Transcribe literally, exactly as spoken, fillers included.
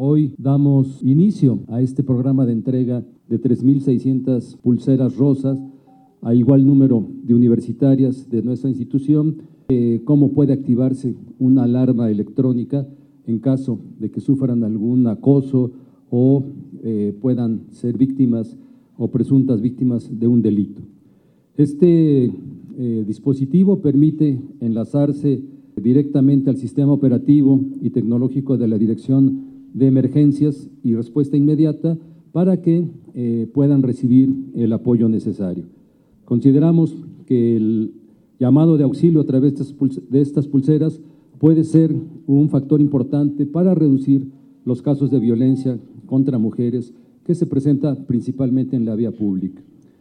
Hoy damos inicio a este programa de entrega de tres mil seiscientas pulseras rosas a igual número de universitarias de nuestra institución. Eh, cómo puede activarse una alarma electrónica en caso de que sufran algún acoso o eh, puedan ser víctimas o presuntas víctimas de un delito. Este eh, dispositivo permite enlazarse directamente al sistema operativo y tecnológico de la Dirección de Emergencias y Respuesta Inmediata para que eh, puedan recibir el apoyo necesario. Consideramos que el llamado de auxilio a través de estas pulseras puede ser un factor importante para reducir los casos de violencia contra mujeres que se presenta principalmente en la vía pública.